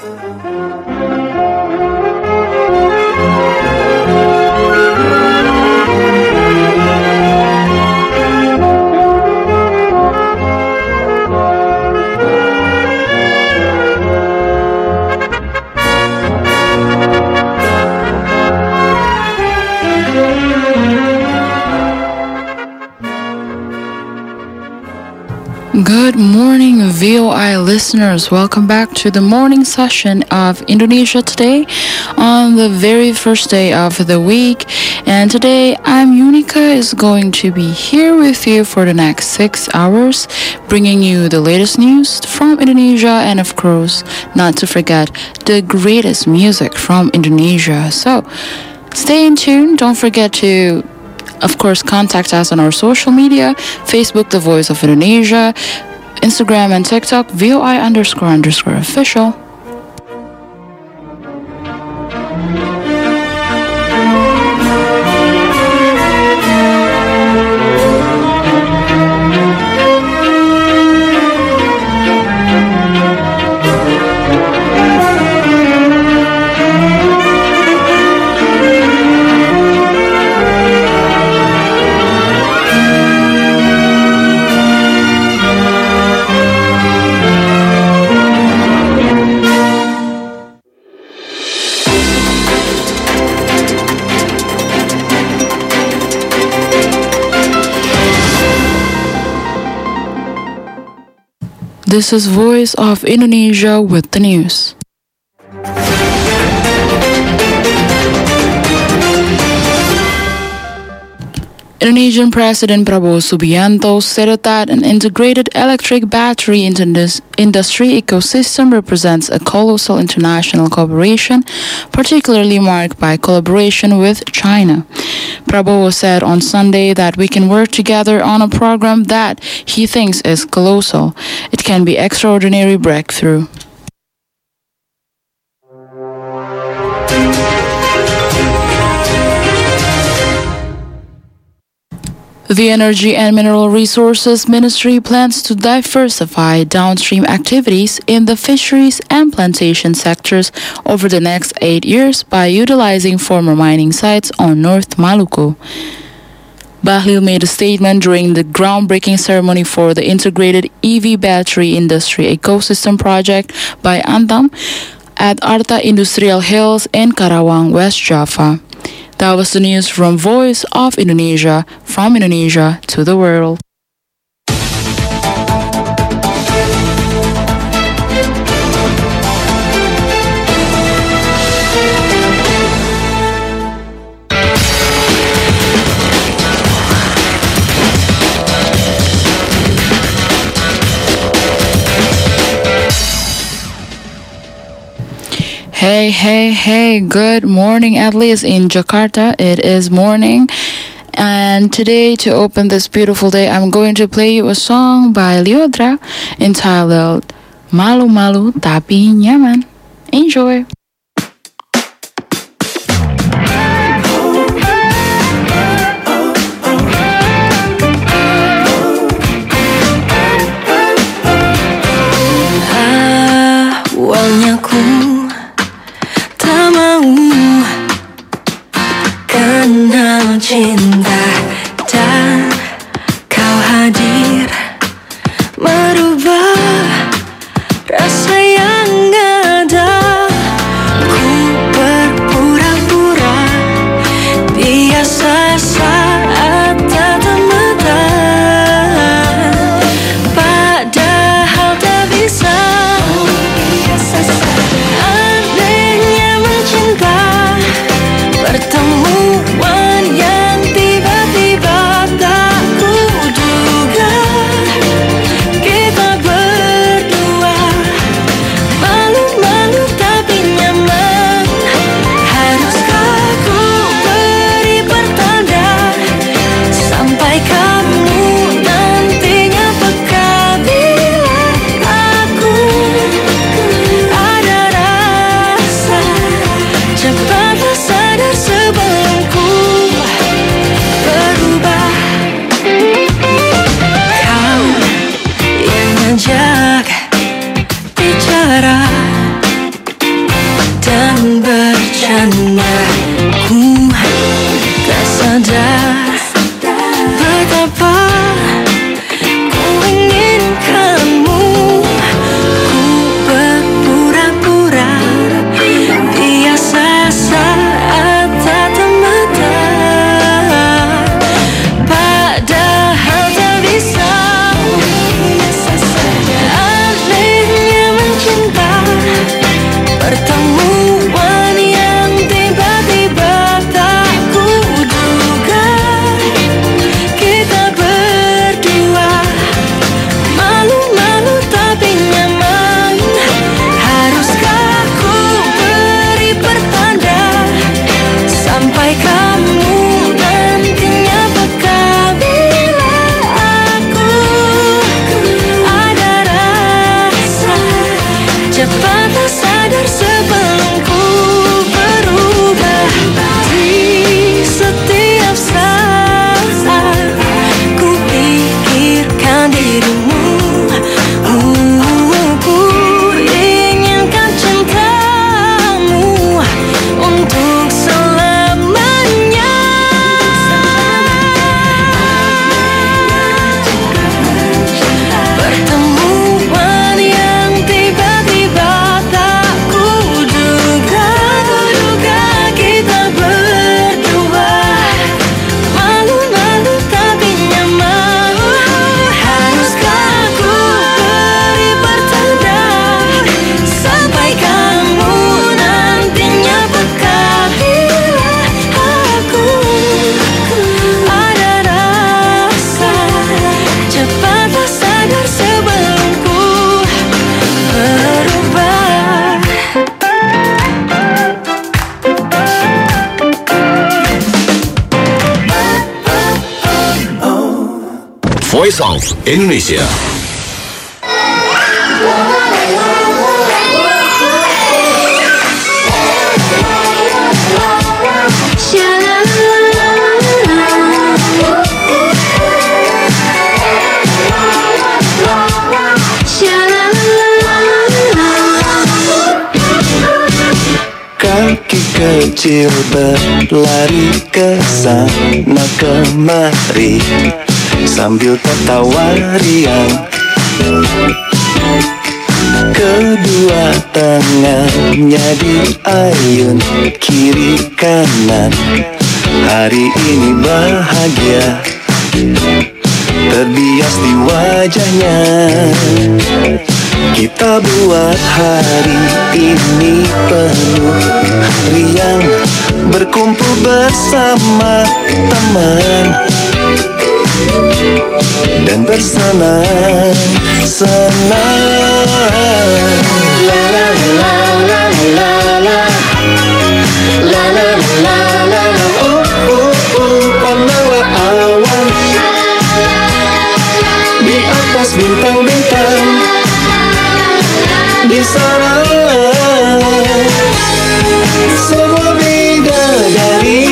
Good morning, VOI listeners. Welcome back to the morning session of Indonesia Today on the very first day of the week. And today, I'm Unica is going to be here with you for the next 6 hours, bringing you the latest news from Indonesia and, of course, not to forget, the greatest music from Indonesia. So, stay in tune. Don't forget to of course, contact us on our social media, Facebook, The Voice of Indonesia, Instagram and TikTok, VOI__official. This is Voice of Indonesia with the news. Indonesian President Prabowo Subianto stated that an integrated electric battery industry ecosystem represents a colossal international cooperation, particularly marked by collaboration with China. Prabowo said on Sunday that we can work together on a program that he thinks is colossal. It can be extraordinary breakthrough. The Energy and Mineral Resources Ministry plans to diversify downstream activities in the fisheries and plantation sectors over the next 8 years by utilizing former mining sites on North Maluku. Bahlil made a statement during the groundbreaking ceremony for the Integrated EV Battery Industry Ecosystem Project by Antam at Arta Industrial Hills in Karawang, West Java. That was the news from Voice of Indonesia, from Indonesia to the world. Hey, good morning, at least in Jakarta. It is morning. And today, to open this beautiful day, I'm going to play you a song by Lyodra entitled Malu Malu Tapi Nyaman. Enjoy! Awalnya ku tak mau kenal cinta dan kau hadir merubah rasa yang ada. Ku berpura-pura biasa saat tatap mata, padahal tak bisa. sadar sebelum ku berubah. Di setiap saat ku pikirkan dirimu. Ku inginkan cintamu untuk selamanya. Pertemuan yang tiba-tiba tak kuduga, kita berdua malu-malu tapi nyaman. Haruskah ku beri pertanda sampai kamu nantinya peka bila aku ada rasa. Cepatlah sadar sebelum ku berubah. Voice of Indonesia. Kaki kecil berlari ke sana kemari sambil tertawa riang. Kedua tangannya diayun kiri kanan. Hari ini bahagia terbias di wajahnya. Kita buat hari ini penuh riang, berkumpul bersama teman dan bersenang-senang. La la la la la la la la la la la. Pandawa awan di atas bintang-bintang. Di sana semua bidadari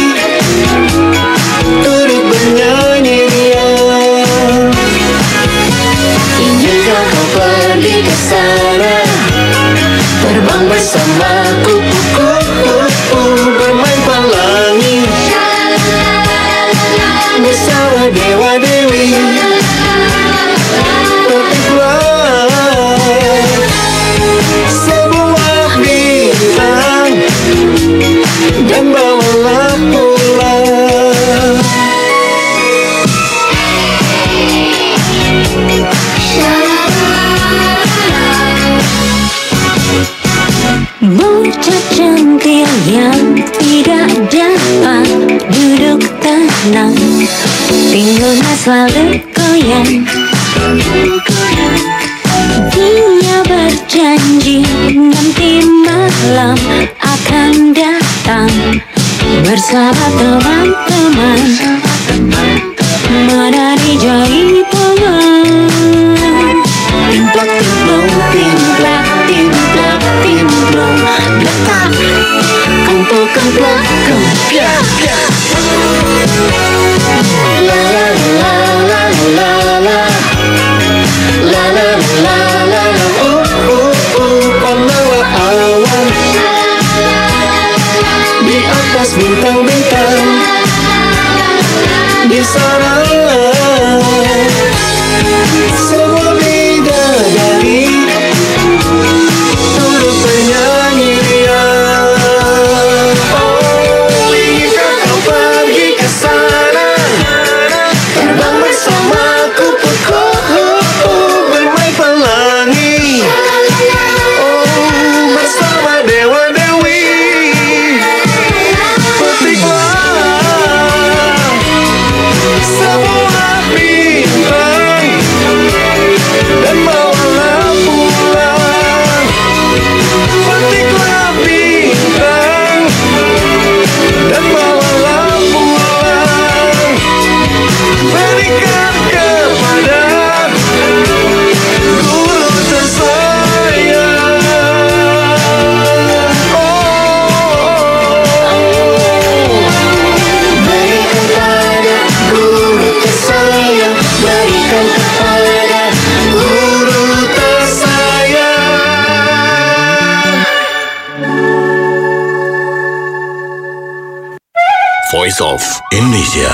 turut bernyanyi riang. Inikah kau pergi ke sana, terbang bersamaku, bermain pelangi bersama dewa-dewi. Dan bawalah pulang. Bocah centil yang tidak dapat duduk tenang, pinggulnya selalu goyang. Dia berjanji nanti malam akan datang bersama teman-teman menari jaipongan. Timplak timplong, timplak timplak timplong, letak kumpul kemplak kempiak. La la la la la la la la la la la. Pandawa awan di atas bintang-bintang. Di sana Voice of Indonesia.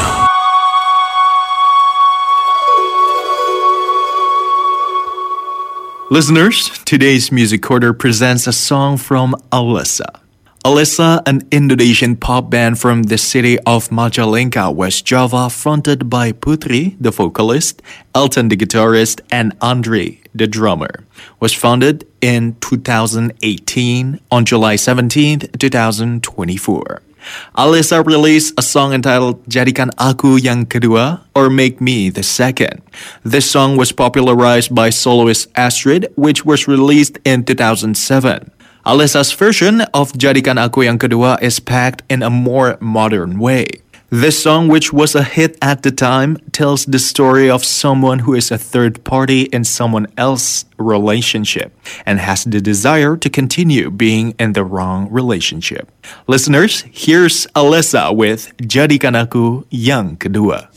Listeners, today's Music Corner presents a song from Alessa. Alessa, an Indonesian pop band from the city of Majalengka, West Java, fronted by Putri, the vocalist, Elton, the guitarist, and Andre, the drummer, was founded in 2018 on July 17th, 2024. Alessa released a song entitled Jadikan Aku Yang Kedua or Make Me the Second. This song was popularized by soloist Astrid, which was released in 2007. Alessa's version of Jadikan Aku Yang Kedua is packed in a more modern way. This song, which was a hit at the time, tells the story of someone who is a third party in someone else's relationship and has the desire to continue being in the wrong relationship. Listeners, here's Alessa with Jadikan Aku Yang Kedua.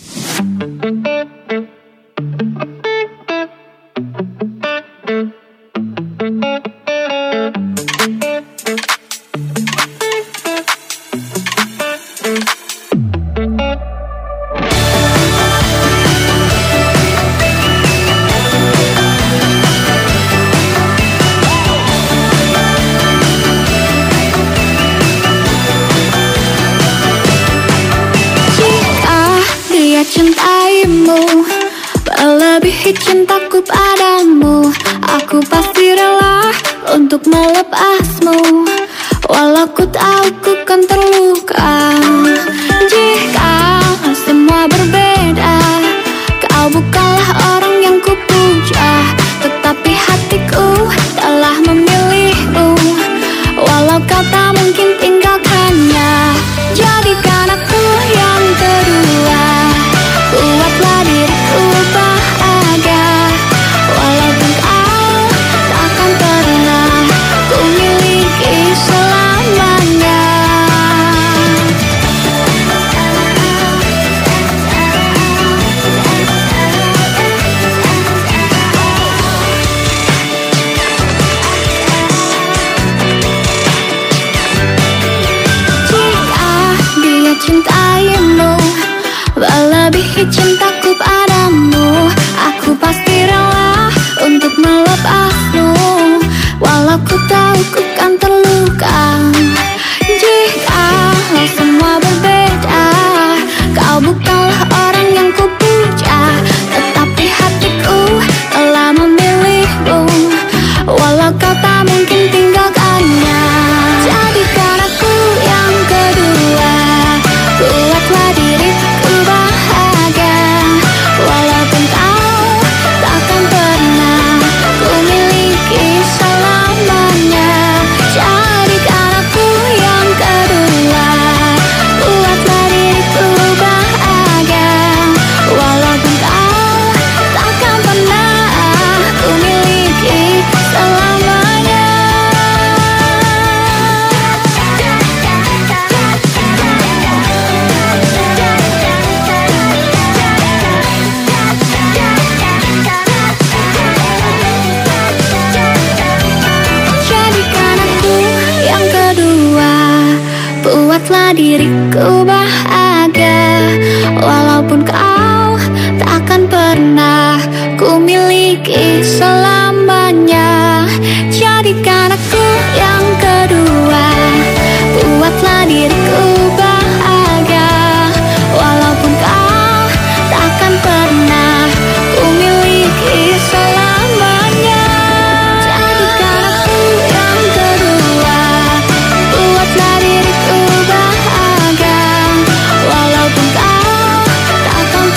Cintaimu melebihi cintaku padamu, aku pasti rela untuk melepasmu, walau ku tahu ku kan terluka. Jika semua berbeda, kau bukanlah orang yang ku puja, tetapi hatiku telah memilihmu, walau kau tak mungkin tinggalkannya. Jadikan aku yang kedua, buatlah diriku bahagia, walaupun kau takkan pernah ku miliki selamanya. Jika dia cintaimu melebihi cintaku padamu, aku pasti rela untuk melepasmu, walau ku tahu ku kan terluka. Jika semua berbeda, kau bukanlah orang yang ku puja, tetapi hatiku telah memilihmu, walau kau tak mungkin tinggalkannya. Jadikan aku yang kedua, buatlah diriku bahagia, walaupun kau takkan pernah ku miliki selamanya. Jadikan aku yang kedua, buatlah diriku bahagia, walaupun kau takkan pernah ku miliki selamanya. Jadikan aku yang kedua, buatlah diriku bahagia, walaupun kau takkan pernah ku miliki selamanya. Jadikan aku yang kedua, buatlah diriku bahagia, walaupun kau takkan pernah ku miliki selamanya. Jadikan aku yang kedua, buatlah diriku bahagia, walaupun kau takkan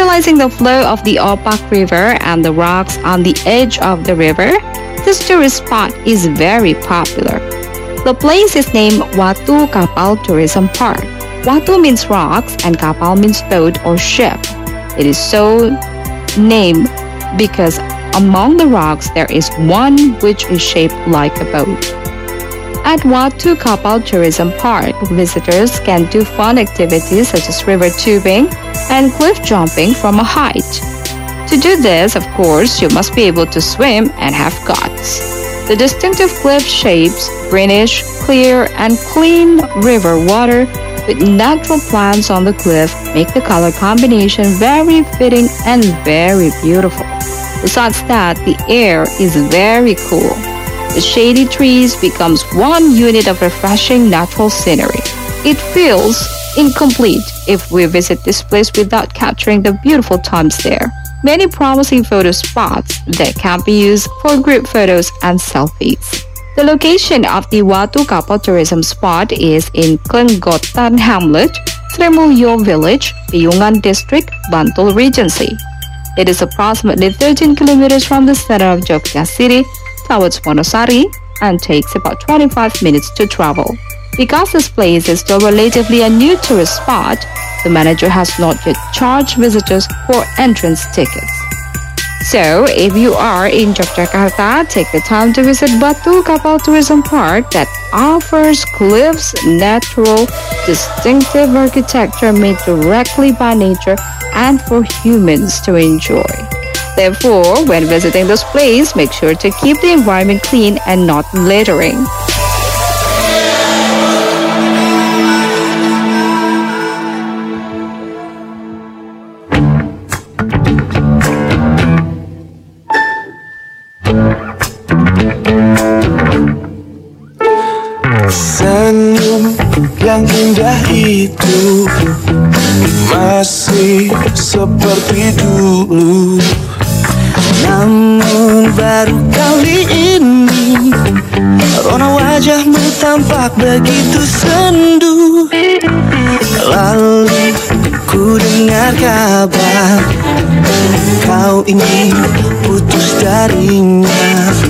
Utilizing the flow of the Opak River and the rocks on the edge of the river, this tourist spot is very popular. The place is named Watu Kapal Tourism Park. Watu means rocks and Kapal means boat or ship. It is so named because among the rocks there is one which is shaped like a boat. At Watu Kapal Tourism Park, visitors can do fun activities such as river tubing and cliff jumping from a height. To do this, of course, you must be able to swim and have guts. The distinctive cliff shapes, greenish, clear, and clean river water with natural plants on the cliff make the color combination very fitting and very beautiful. Besides that, the air is very cool. The shady trees becomes one unit of refreshing natural scenery. It feels incomplete if we visit this place without capturing the beautiful times there. Many promising photo spots that can be used for group photos and selfies. The location of the Watu Kapal tourism spot is in Klenggotan Hamlet, Srimulyo Village, Piyungan District, Bantul Regency. It is approximately 13 kilometers from the center of Jogja City towards Wonosari and takes about 25 minutes to travel. Because this place is still relatively a new tourist spot, the manager has not yet charged visitors for entrance tickets. So, if you are in Yogyakarta, take the time to visit Watu Kapal Tourism Park that offers cliffs, natural, distinctive architecture made directly by nature and for humans to enjoy. Therefore, when visiting this place, make sure to keep the environment clean and not littering. Senyum yang indah itu masih seperti dulu. Namun baru kali ini rona wajahmu tampak begitu sendu. Lalu ku dengar kabar kau ini putus darinya.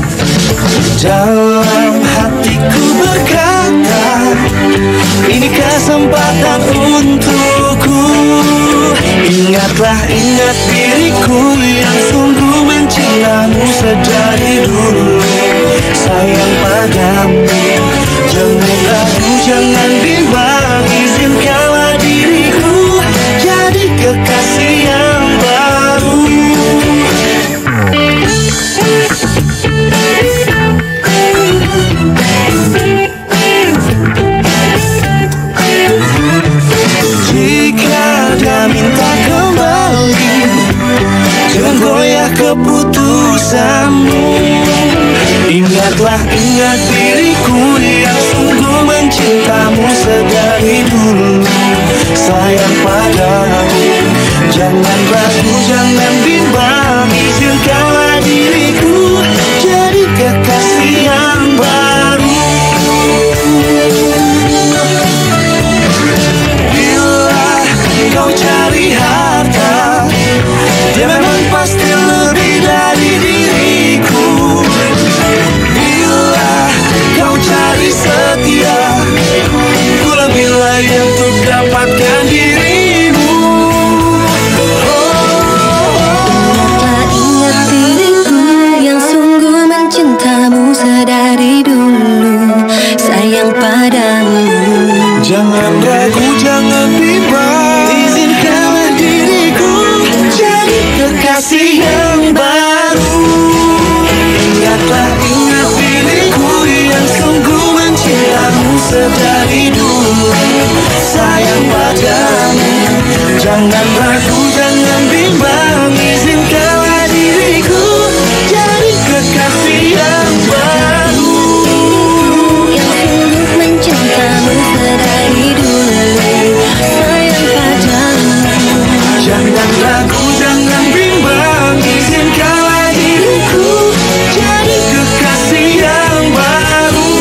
Dalam hatiku berkata, ini kesempatan untukku. Ingatlah, ingat diriku yang sungguh mencintamu sedari dulu. Sayang padamu, jangan ragu, jangan bimbang. Izinkanlah diriku jadi kekasih yang baru. Jika dia minta kembali, jangan goyah keputusanmu. Ingatlah, ingat diriku yang sungguh mencintamu sedari dulu. Sayang padamu, jangan ragu, jangan bimbang. Izinkanlah diriku jadi kekasih yang baru. Kau cari harta, dia memang pasti lebih dari diriku. Bila kau cari setia, ku lebih layak untuk dapatkan dirimu. Ingatlah, ingat diriku yang sungguh mencintamu sedari dulu. Sayang padamu, jangan ragu, jangan bimbang. Kekasih yang baru. Ingatlah, ingat diriku yang sungguh mencintamu sedari dulu. Sayang padamu, jangan ragu, jangan bimbang. Izinkanlah diriku jadi kekasih yang baru. yang sungguh mencintamu sedari dulu. Sayang padamu, Jangan ragu, jangan bimbang. Izinkanlah diriku jadi kekasih yang baru.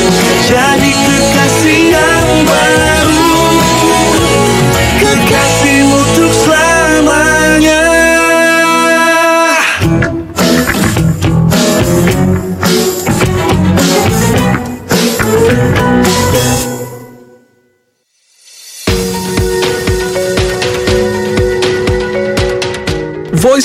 Jadi kekasih yang baru. Kekasih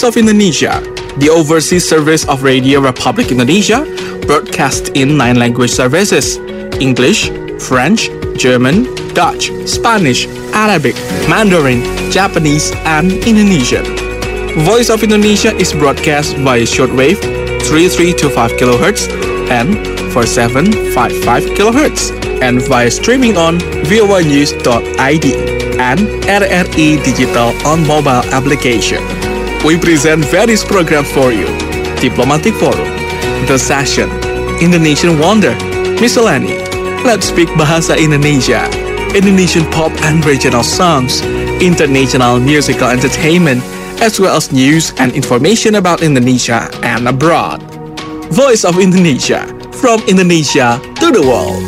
of Indonesia, the overseas service of Radio Republic Indonesia, broadcasts in 9 language services: English, French, German, Dutch, Spanish, Arabic, Mandarin, Japanese, and Indonesian. Voice of Indonesia is broadcast via shortwave 3325 kHz and 4755 kHz, and via streaming on voanews.id and RRI Digital on mobile application. We present various programs for you: Diplomatic Forum, The Session, Indonesian Wonder, Miscellany, Let's Speak Bahasa Indonesia, Indonesian pop and regional songs, international musical entertainment, as well as news and information about Indonesia and abroad. Voice of Indonesia, from Indonesia to the world.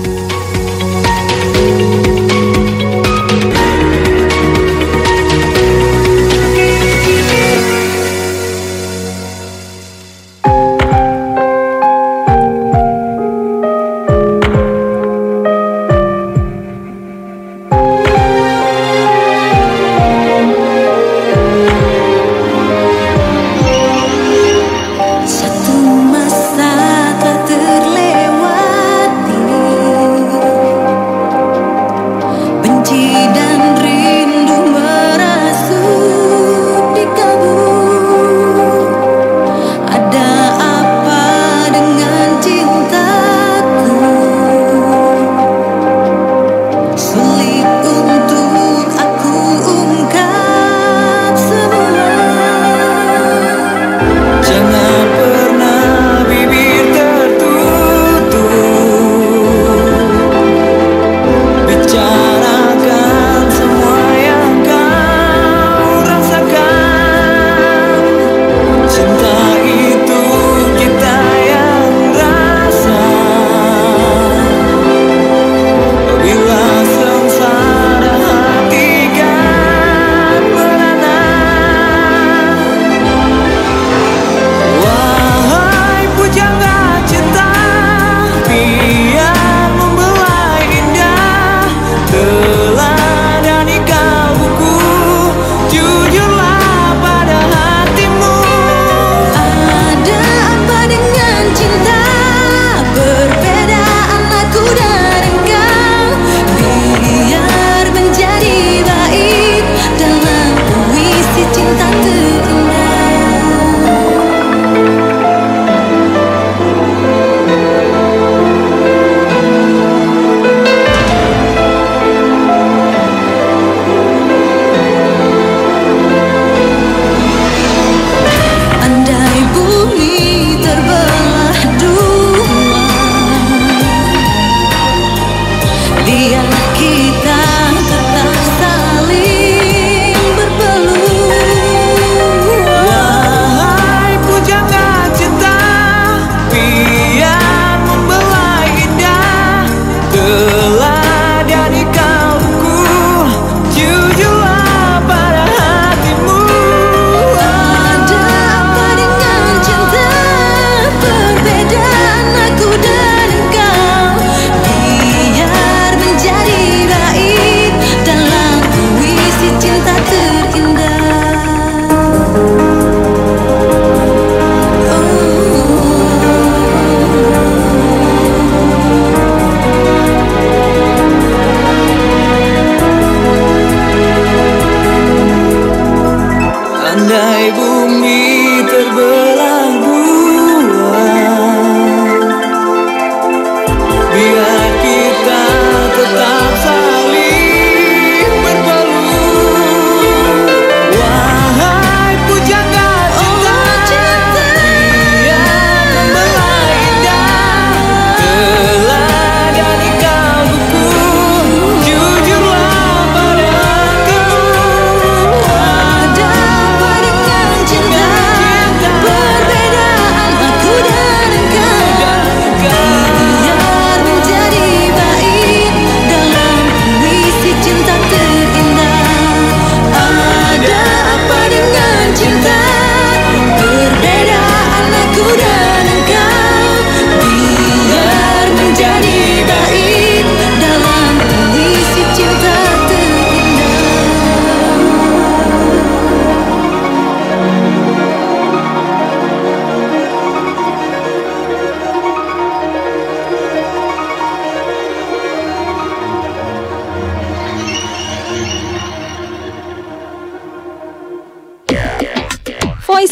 Masa tak terlewati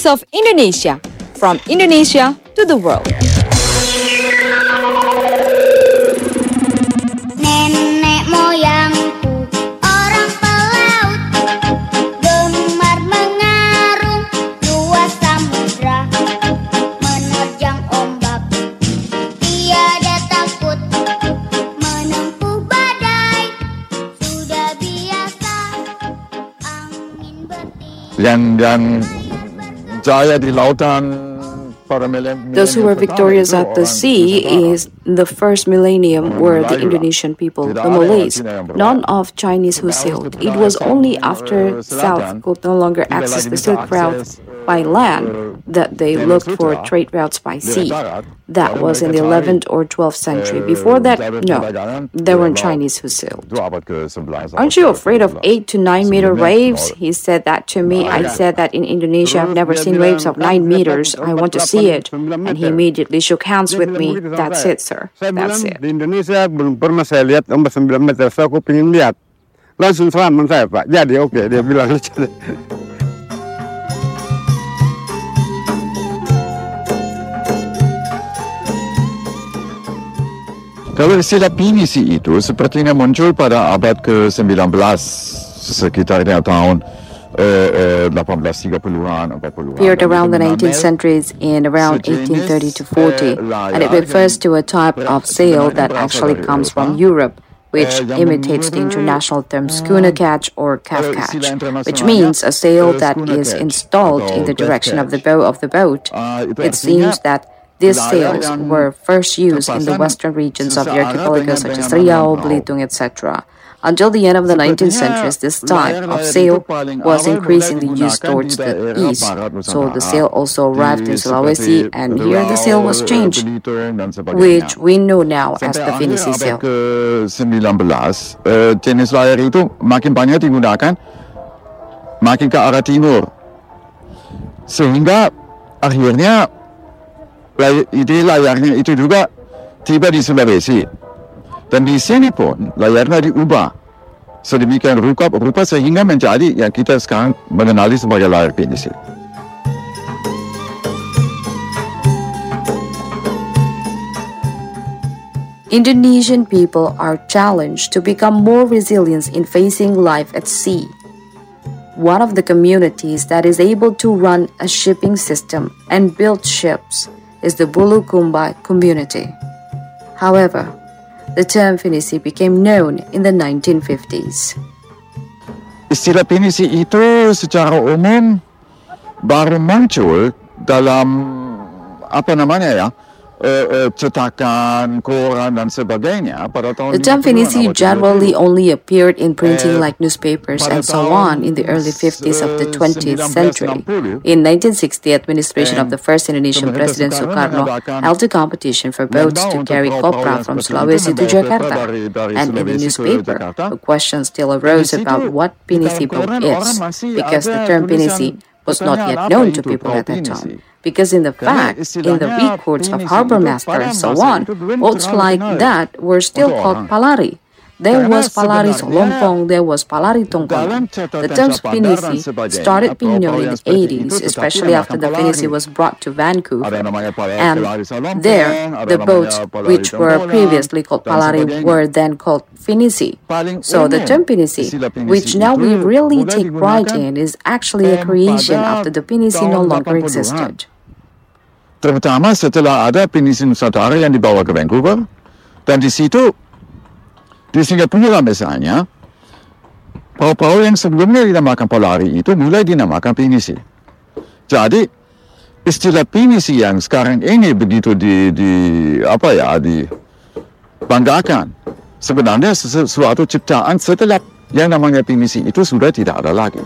Voice of Indonesia, from Indonesia to the world. Nenek moyangku orang pelaut, gemar mengarung luas samudra, menerjang ombak tiada takut, menempuh badai sudah biasa, angin bertiup. Yang jaya di lautan. Those who were victorious at the sea is the first millennium were the Indonesian people, the Malays, none of Chinese who sailed. It was only after South could no longer access the Silk Route by land that they looked for trade routes by sea. That was in the 11th or 12th century. Before that, no, there weren't Chinese who sailed. Aren't you afraid of 8 to 9 meter waves? He said that to me. I said that in Indonesia I've never seen waves of 9 meters. I want to see it. And he immediately shook hands with me. That's it, sir. That's it. Di Indonesia belum pernah saya lihat ombak 9 meter. Saya pengen lihat. Langsung salaman saya, Pak. Jadi oke, dia bilang. Kalau istilah pinisi itu sepertinya muncul pada abad ke-19, sekitar tahun 1830-an, 40-an. Appeared around the 19th centuries in around 1830 to 40, and it refers to a type of sail that actually comes from Europe, which imitates the international term schooner catch or calf catch, which means a sail that is installed in the direction of the bow of the boat. It seems that these sails were first used in the western regions of the archipelago such as Riau, Belitung, etc. Until the end of the 19th century, this type of sail was increasingly used towards the east. So the sail also arrived in Sulawesi, and here the sail was changed, which we know now as the Finisi sail. Jenis layar itu makin banyak digunakan, makin ke arah timur. Sehingga akhirnya ide layarnya itu juga tiba di Sulawesi. Dan di sini pun layarnya diubah sedemikian rupa sehingga menjadi yang kita sekarang mengenali sebagai layar pinisi. Indonesian people are challenged to become more resilient in facing life at sea. One of the communities that is able to run a shipping system and build ships is the Bulukumba community. However, the term Finisi became known in the 1950s. Istilah pinisi itu secara umum baru muncul dalam cetakan, koran dan sebagainya pada tahun. The term Finisi generally only appeared in printing like newspapers and so on in the early 50s of the 20th century. In 1960, administration of the first Indonesian President Sukarno held a competition for boats to carry copra from Sulawesi to Jakarta. And in the newspaper, a question still arose about what Pinisi boat is, because the term Pinisi was not yet known to people at that time. Because in the records of harbor master and so on, boats like that were still called palari. There was palari Solompong, there was palari Tongkonan. The term Pinisi started being known in the 80s, especially after the Pinisi was brought to Vancouver. And there, the boats which were previously called palari were then called Finisi. So the term Pinisi, which now we really take pride in, is actually a creation after the Pinisi no longer existed. Terutama setelah ada Pinisi Nusantara yang dibawa ke Vancouver, dan di situ di Singapura misalnya, perahu-perahu yang sebelumnya dinamakan Polari itu mulai dinamakan Pinisi. Jadi istilah Pinisi yang sekarang ini begitu dibanggakan, sebenarnya sesuatu ciptaan setelah yang namanya Pinisi itu sudah tidak ada lagi.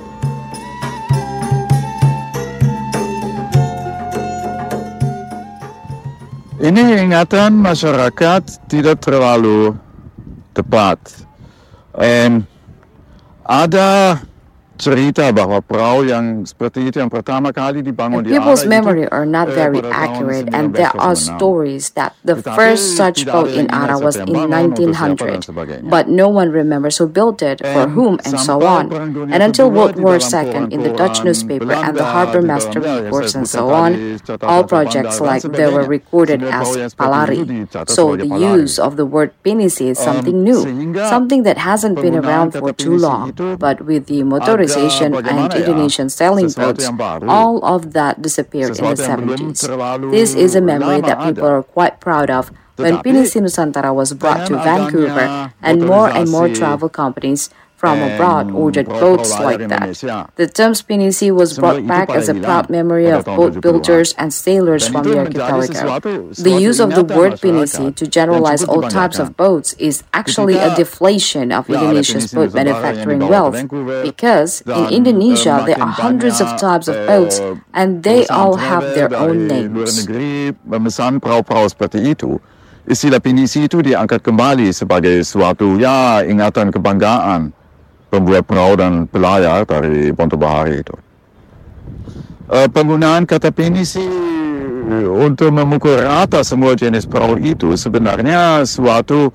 Ini ingatan masyarakat tidak terlalu tepat. Ada cerita bahwa perahu yang seperti itu yang pertama kali dibangun di People's Ara memory itu are not very pada tahun accurate, and there are 1906. stories that the Tetapi first such tidak boat ada in ingat Ara was siapa in yang bangun, untuk siapa dan 1900, sebagainya. but no one remembers who built it, for And whom, and so sampai on. Perang Dunia And until Kedua World di War dalam II in the Dutch poran-poran newspaper and the Belanda, harbor di master dalam yang reports saya and so sebutkan on, tadi, catatan all bandar projects dan like they were sebagainya. recorded Semua as perahu yang seperti itu Palari. dicatat So sebagai the Palari. use of the word pinisi is something new, Sehingga something that hasn't been penggunaan around for kata too pinisi long. itu But with the motorization and bagaimana ya, Indonesian sailing sesuatu boats, yang baru, all of that disappeared in the sesuatu yang belum 70s. terlalu This is a memory lama that people ada. are quite proud of when Tetapi, Pinisi Nusantara was brought to dengan Vancouver, adanya and more motorisasi travel companies from abroad ordered perahu-perahu boats layar like that. Indonesia. The term Pinisi was Semua brought itu back pada as a hilang proud memory pada of tahun boat 70-an. builders and sailors Dan from itu the menjadi archipelago. suatu The use of the ingatan word masyarakat Pinisi to yang generalize cukup all types of dibanggakan. boats is actually a Ketika deflation of ya, ada Indonesia's Pinisi boat Nusantara yang manufacturing dibawa ke wealth, Vancouver, because in dan, Indonesia there makin are hundreds of banyak, types of boats, and they perusahaan all have travel their dari own luar names. negeri memesan perahu-perahu seperti itu. Istilah Pinisi itu diangkat kembali sebagai suatu ingatan kebanggaan pembuat perahu dan pelayar dari Ponto Bahari itu. Penggunaan kata Pinisi untuk memukul rata semua jenis perahu itu sebenarnya suatu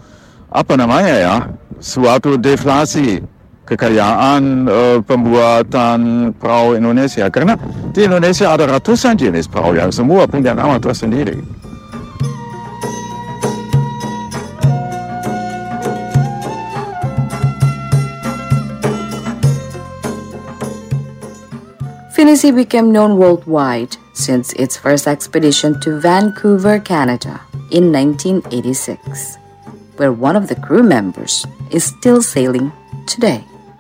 suatu deflasi kekayaan pembuatan perahu Indonesia, karena di Indonesia ada ratusan jenis perahu yang semua punya nama tersendiri. Pinisi became known worldwide since its first expedition to Vancouver, Canada in 1986, where one of the crew members is still sailing today.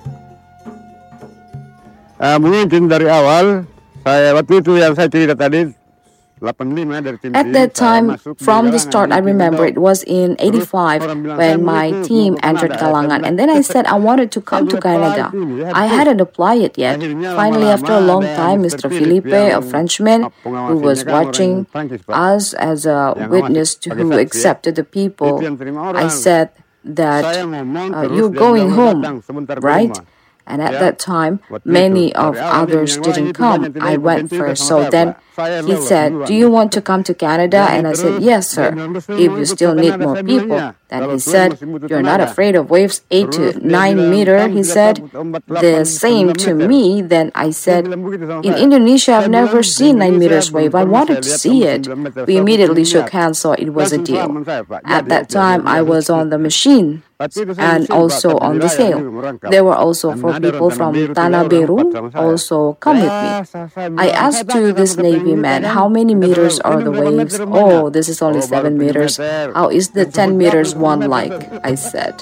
Mungkin dari awal waktu itu yang saya cerita tadi 85 dari tim. At that time, from the start, I remember it was in 85 when my team entered Galangan, and then I said I wanted to come to Canada. I hadn't applied it yet. Finally, after a long time, Mr. Felipe, a Frenchman who was watching us as a witness to who accepted the people, I said that you're going home, right? And at that time, many of others didn't come. I went first. So then he said, "Do you want to come to Canada?" And I said, "Yes, sir, if you still need more people." Then he said, "You're not afraid of waves 8 to 9 meter?" He said the same to me. Then I said, "In Indonesia, I've never seen 9 meters wave. I wanted to see it." We immediately shook hands, so it was a deal. At that time, I was on the machine and also on the sail. There were also 4 people from Tanah Beru also come with me. I asked to this Navy man, "How many meters are the waves?" "Oh, this is only 7 meters. How is the 10 meters one like?" I said.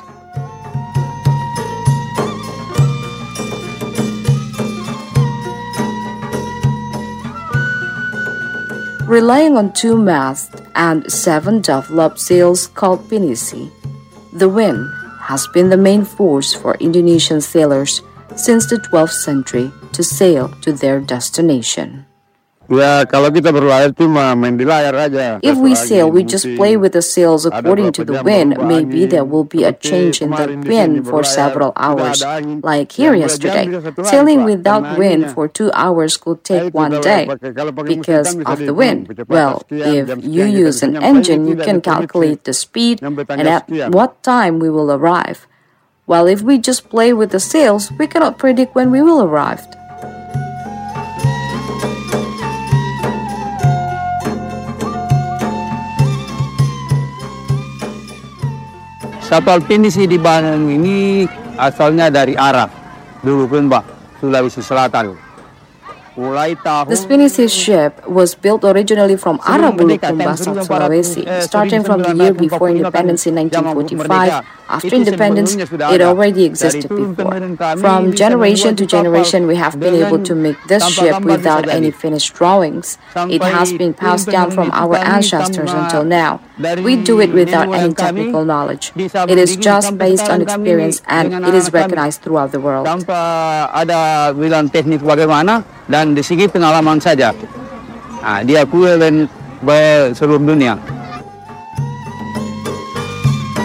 Relying on 2 masts and 7 developed sails called Pinisi, the wind has been the main force for Indonesian sailors since the 12th century to sail to their destination. Ya, kalau kita berlayar cuma main di layar aja. If we sail, we just play with the sails according to the wind. Maybe there will be a change in the wind for several hours, like here yesterday. Sailing without wind for 2 hours could take 1 day because of the wind. Well, if you use an engine, you can calculate the speed and at what time we will arrive. While if we just play with the sails, we cannot predict when we will arrive. Kapal Pinisi di Bandung ini asalnya dari Arab. Dulu pun Pak, Sulawesi Selatan. The Pinisi ship was built originally from Arabulukum, Basak, Sulawesi. Starting from the year before independence in 1945, after independence, it already existed before. From generation to generation, we have been able to make this ship without any finished drawings. It has been passed down from our ancestors until now. We do it without any technical knowledge. It is just based on experience and it is recognized throughout the world. Tanpa ada bilang teknik bagaimana dan di segi pengalaman saja. Diakui oleh seluruh dunia.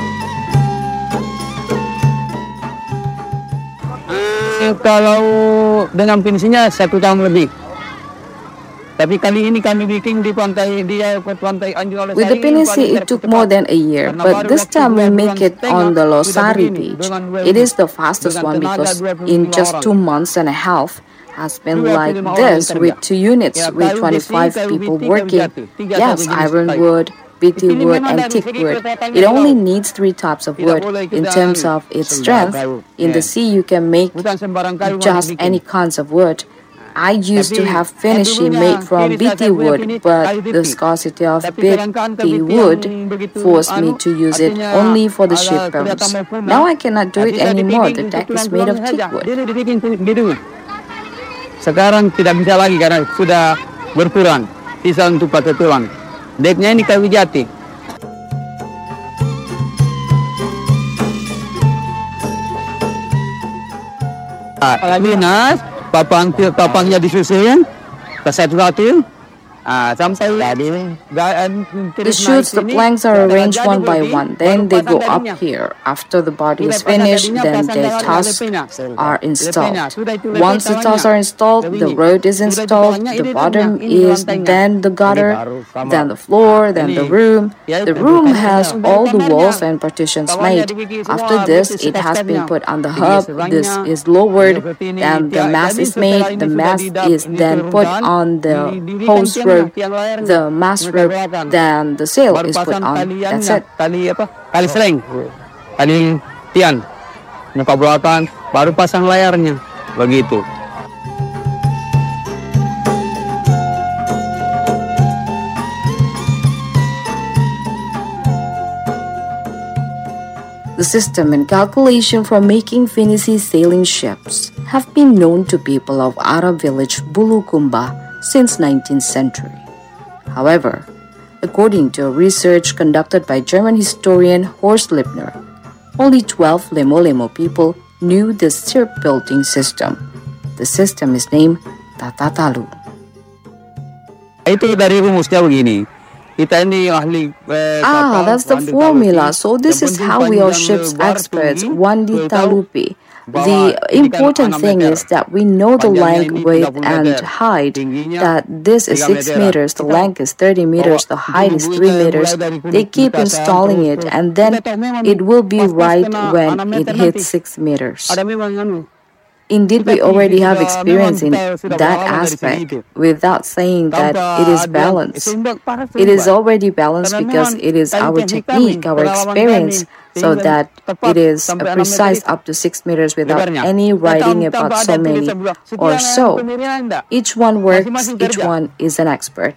Kalau dengan finishingnya 1 tahun lebih. Tapi kali ini kami bikin di pantai Anjur. With the Pinisi, it took more than a year, but this time we make it on the Losari beach. It is the fastest one because in just 2 months and a half has been like this with 2 units with 25 people working. Yes, ironwood, BT wood and teak wood. It only needs 3 types of wood. In terms of its strength, in the sea you can make just any kinds of wood. I used to have finishing made from BT wood, but the scarcity of BT wood forced me to use it only for the shipboats. Now I cannot do it anymore. The deck is made of teak wood. Sekarang tidak bisa lagi karena sudah berkurang. Sisa untuk pakai tulang. Deknya ini kayu jati. Linas, papangnya disusun ke satu-satu. The shoots, the planks are arranged one by one. Then they go up here. After the body is finished, then the tusks are installed. Once the tusks are installed, the road is installed. The bottom is then the gutter, then the floor, then the room. The room has all the walls and partitions made. After this, it has been put on the hub. This is lowered, and the mast is made. The mast is then put on the hose rope. The mast rope, then the sail is put on. That's it. Tali sling, tali tian, pembuatan, baru pasang layarnya, begitu. The system and calculation for making Finisi sailing ships have been known to people of Arab village Bulukumba since 19th century. However, according to a research conducted by German historian Horst Lippner, only 12 Lemo-Lemo people knew this shipbuilding system. The system is named Tatatalu. Itu dari rumusnya begini. Kita ini ahli that's the formula. So this is how we are ships experts, Wandi Talupi. The important thing is that we know the length, width, and height, that this is 6 meters, the length is 30 meters, the height is 3 meters. They keep installing it, and then it will be right when it hits 6 meters. Indeed, we already have experience in that aspect without saying that it is balanced. It is already balanced because it is our technique, our experience, so that it is precise up to 6 meters without any writing about so many or so. Each one works, each one is an expert.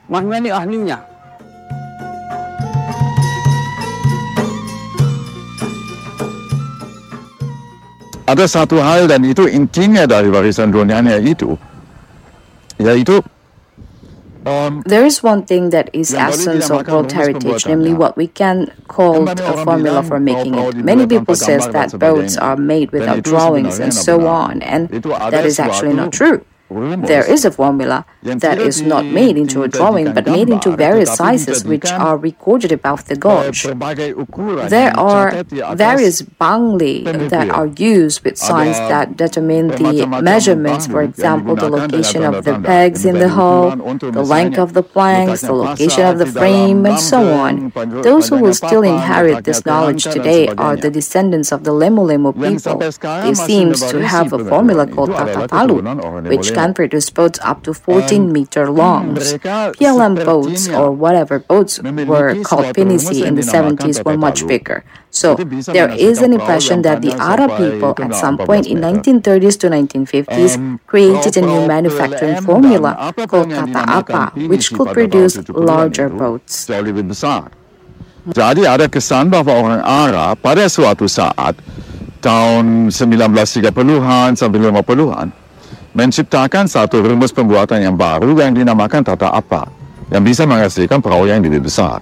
Ada satu hal dan itu intinya dari warisan dunianya itu, yaitu there is one thing that is essence of World Heritage, namely what we can call a formula for making it. Many people says that boats are made without drawings and so on, and that is actually not true. There is a formula that is not made into a drawing but made into various sizes which are recorded above the gorge. There are various bangli that are used with signs that determine the measurements, for example, the location of the pegs in the hull, the length of the planks, the location of the frame, and so on. Those who will still inherit this knowledge today are the descendants of the Lemo-Lemo people. They seem to have a formula called Tatatalu, which can produce boats up to 14-meter long. PLM boats, or whatever boats were called Pinisi in the 70s, were much bigger. So there is an impression that the Arab people at some point in 1930s to 1950s created a new manufacturing formula called Kata Apa, which could produce larger boats. Jadi ada kesan bahwa orang Arab pada suatu saat tahun 1930-an sampai 50-an menciptakan satu rumus pembuatan yang baru yang dinamakan Tata Apa, yang bisa menghasilkan perahu yang lebih besar.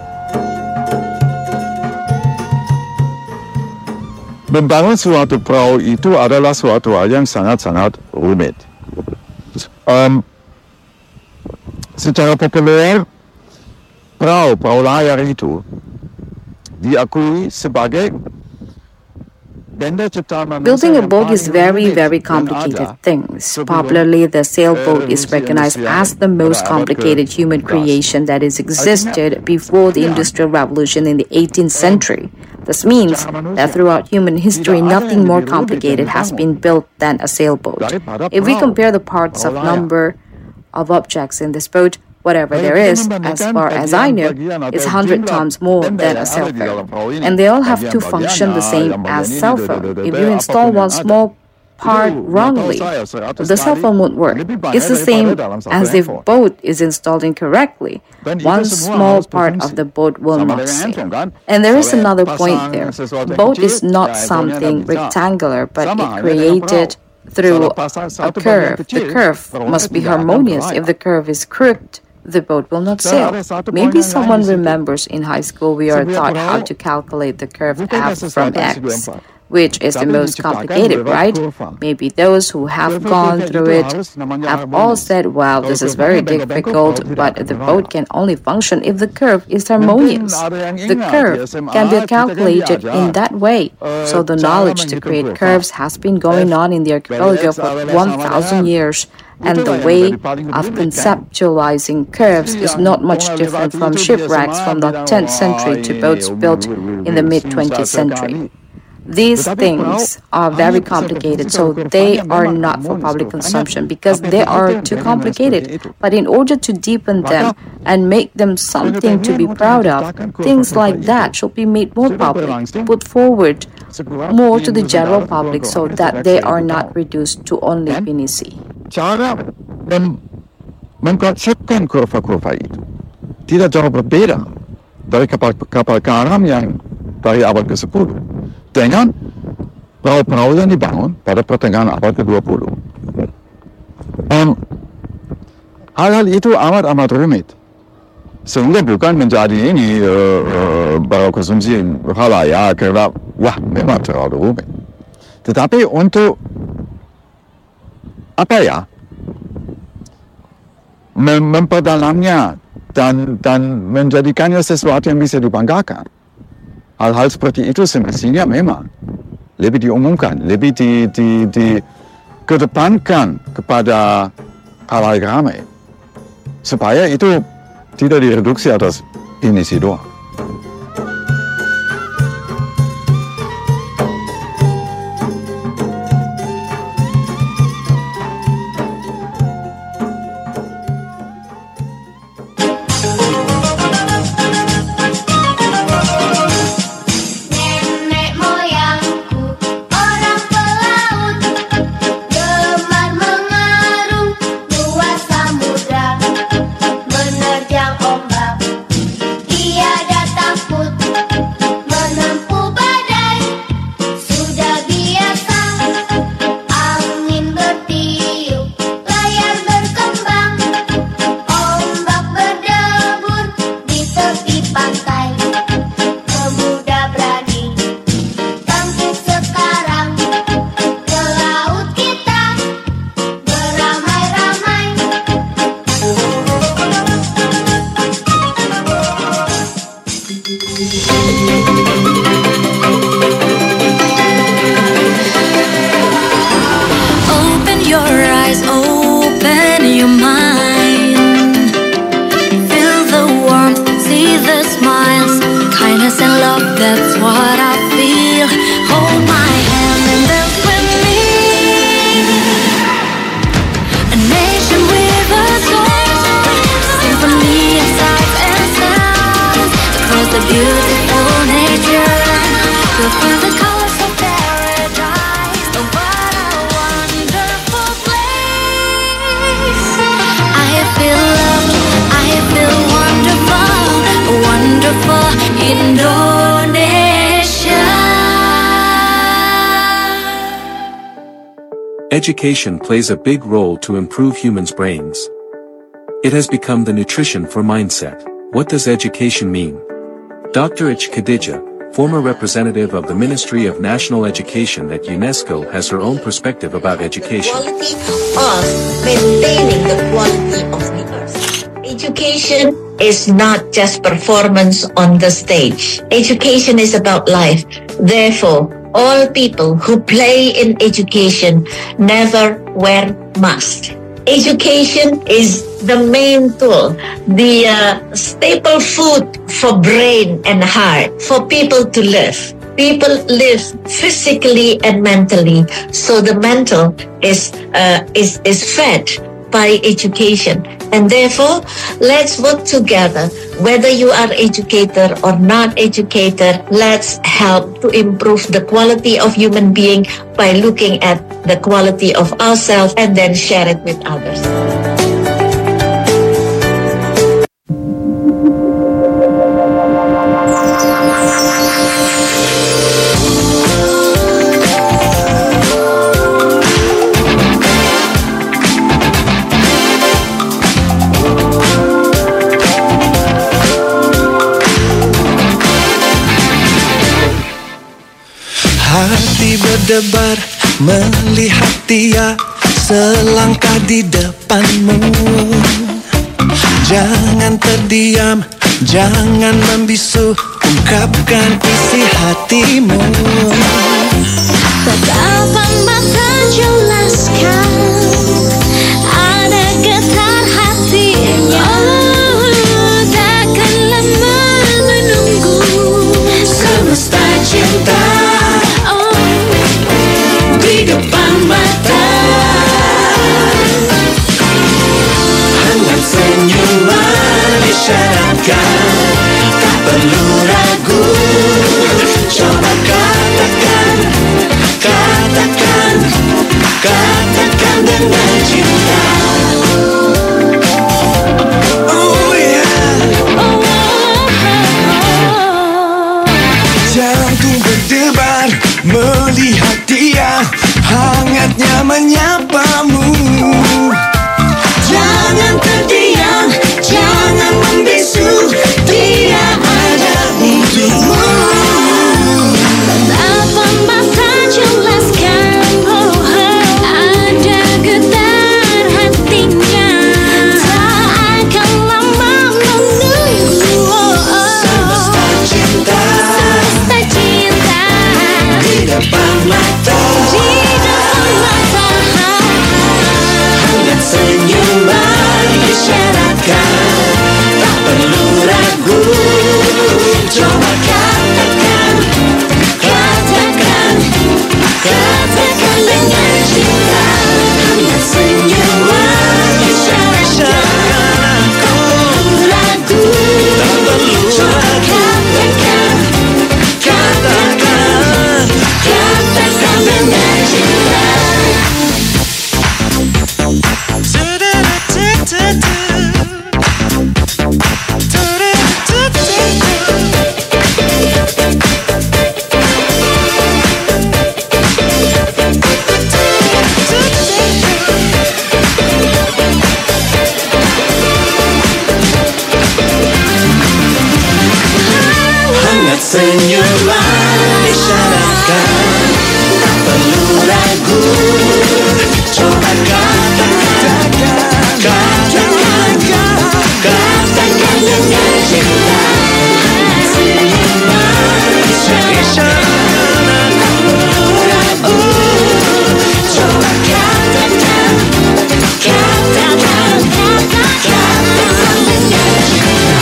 Membangun suatu perahu itu adalah suatu hal yang sangat-sangat rumit. Secara populer, perahu layar itu diakui sebagai Building a boat is very complicated thing. Popularly, the sailboat is recognized as the most complicated human creation that has existed before the Industrial Revolution in the 18th century. This means that throughout human history, nothing more complicated has been built than a sailboat. If we compare the parts of number of objects in this boat, whatever there is, as far as I know, is 100 times more than a cell phone. And they all have to function the same as cell phone. If you install one small part wrongly, the cell phone won't work. It's the same as if boat is installed incorrectly. One small part of the boat will not sail. And there is another point there. Boat is not something rectangular, but it created through a curve. The curve must be harmonious. If the curve is crooked, the boat will not sail. Maybe someone remembers in high school we are taught how to calculate the curve f from x, which is the most complicated, right? Maybe those who have gone through it have all said, wow, this is very difficult, but the boat can only function if the curve is harmonious. The curve can be calculated in that way. So the knowledge to create curves has been going on in the archipelago for 1,000 years. And the way of conceptualizing curves is not much different from shipwrecks from the 10th century to boats built in the mid-20th century. These things are very complicated, so they are not for public consumption because they are too complicated. But in order to deepen them and make them something to be proud of, things like that should be made more public, put forward more to the general public so that they are not reduced to only pinisi. Cara mengkonsepkan kurva-kurva itu tidak jauh berbeda dari kapal karam yang dari abad ke-10 dengan perahu-perahu yang dibangun pada pertengahan abad ke-20. Hal-hal itu amat rumit sehingga bukan menjadi ini baru konsumsi halayak karena wah memang terlalu rumit. Tetapi untuk memperdalamnya dan menjadikannya sesuatu yang bisa dibanggakan. Hal-hal seperti itu semestinya memang lebih diumumkan, lebih dikedepankan kepada halayak ramai supaya itu tidak direduksi atas pinisi doang. Education plays a big role to improve humans' brains. It has become the nutrition for mindset. What does education mean? Dr. H. Khadija, former representative of the Ministry of National Education at UNESCO, has her own perspective about education. Quality of maintaining the quality of the earth. Education is not just performance on the stage. Education is about life. Therefore, all people who play in education never wear masks. Education is the main tool, the staple food for brain and heart, for people to live. People live physically and mentally, so the mental is fed by education. And therefore, let's work together. Whether you are educated or not educated, let's help to improve the quality of human being by looking at the quality of ourselves and then share it with others. Hati berdebar melihat dia selangkah di depanmu. Jangan terdiam, jangan membisu, ungkapkan isi hatimu. Betapa mata jelaskan ada getar hatinya. Takkan lama menunggu Semesta cinta di depan mata. Hangat senyuman isyaratkan, tak perlu ragu. Coba katakan, katakan, katakan dengan cinta. Oh yeah. Jantung berdebar melihat dia, hangatnya menyapamu. Jangan terdiam, jangan membisu, dia ada untukmu. Betapa mata jelaskan ada getar hatinya. Tak akan lama menunggu. Semesta cinta, semesta cinta di depan mata. Hangat senyuman isyaratkan, tak perlu ragu. Coba katakan, katakan, katakan dengan cinta. Hangat senyuman isyaratkan, tak perlu ragu. Coba katakan, katakan, katakan dengan cinta. Hangat senyuman isyaratkan, tak perlu ragu. Coba katakan, katakan, katakan dengan cinta. Hangat senyuman isyaratkan, tak perlu ragu. Coba katakan, katakan, katakan dengan cinta.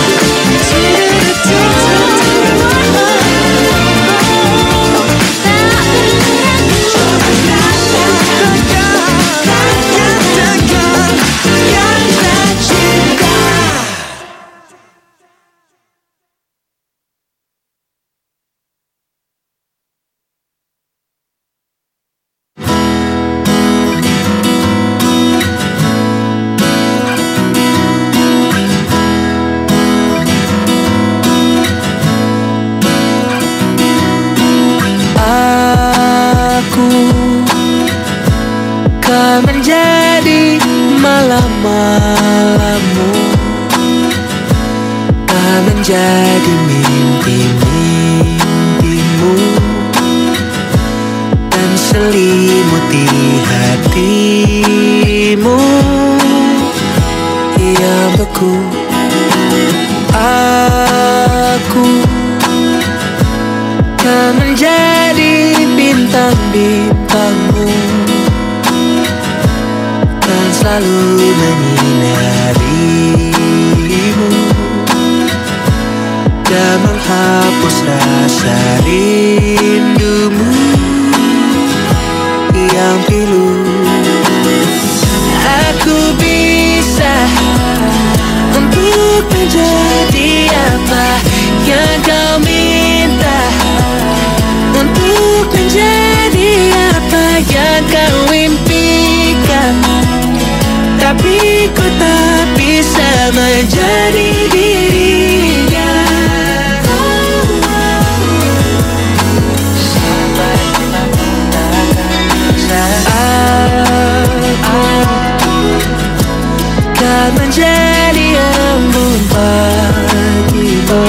Kan menjadi malam-malammu, kan menjadi mimpi-mimpimu, dan selimuti hatimu yang beku. Aku kan menjadi bintangmu kan selalu menyinarimu dan menghapus rasa rindumu yang pilu. Aku bisa untuk menjadi apa yang kau minta, untuk menjadi apa yang kau impikan, tapi ku tak bisa menjadi dirinya. Kan menjadi embun pagimu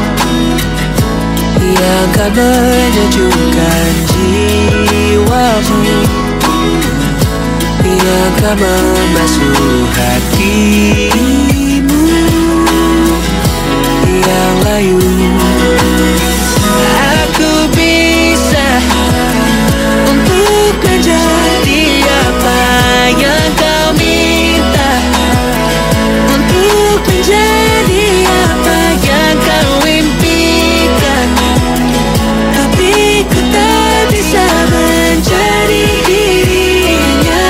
yang kan menyejukkan jiwamu, yang kan membasuh hatimu yang layu. Aku bisa untuk menjadi apa yang kau minta, untuk menjadi apa yang kau impikan, tapi ku tak bisa menjadi dirinya.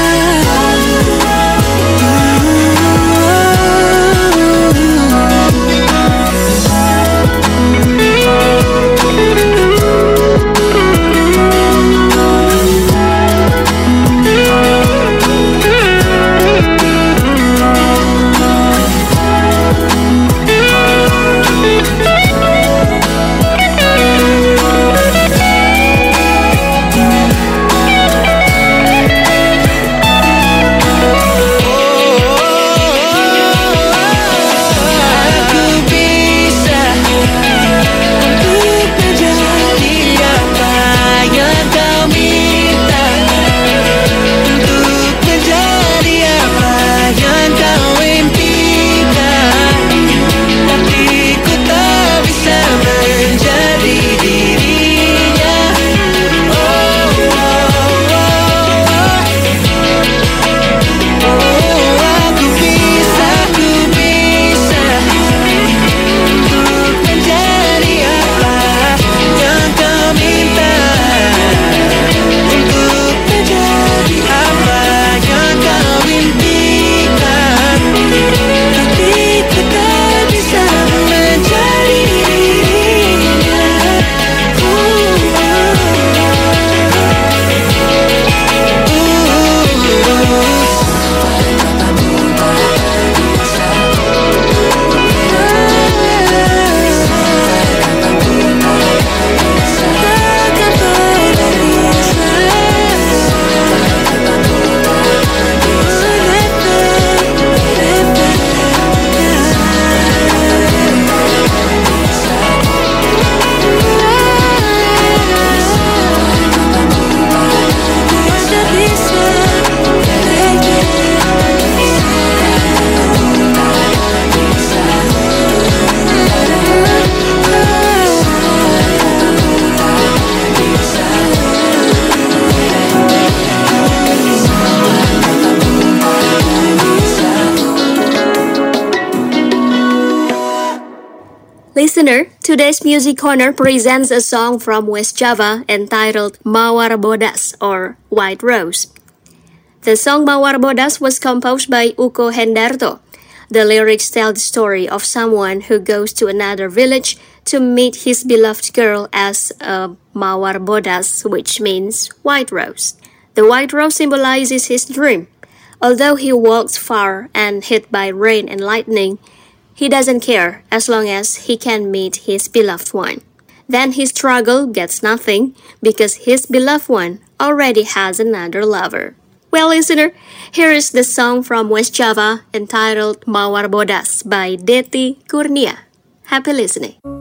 Listener, today's Music Corner presents a song from West Java entitled Mawar Bodas or White Rose. The song Mawar Bodas was composed by Uko Hendarto. The lyrics tell the story of someone who goes to another village to meet his beloved girl as a Mawar Bodas, which means white rose. The white rose symbolizes his dream. Although he walks far and hit by rain and lightning, he doesn't care as long as he can meet his beloved one. Then his struggle gets nothing because his beloved one already has another lover. Well, listener, here is the song from West Java entitled Mawar Bodas by Deti Kurnia. Happy listening.